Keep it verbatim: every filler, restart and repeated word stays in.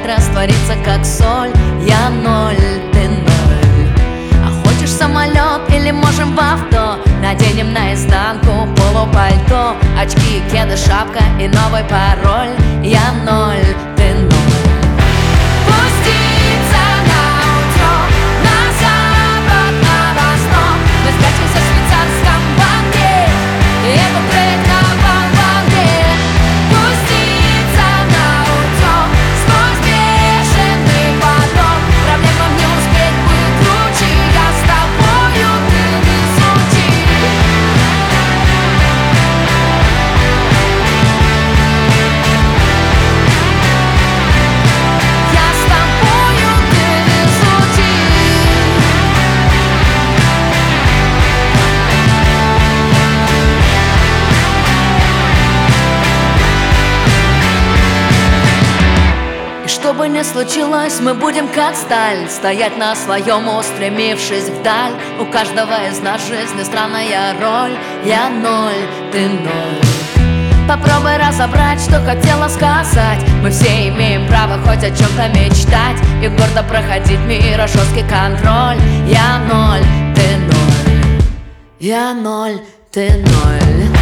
раствориться как соль. Я ноль, ты ноль. А хочешь самолет или можем в авто? Наденем наизнанку полупальто, очки, кеды, шапка и новый пароль. Я ноль, ты ноль. Что бы ни случилось, мы будем как сталь, стоять на своем, устремившись вдаль. У каждого из нас в жизни странная роль. Я ноль, ты ноль. Попробуй разобрать, что хотела сказать. Мы все имеем право хоть о чем-то мечтать и гордо проходить мира жесткий контроль. Я ноль, ты ноль. Я ноль, ты ноль.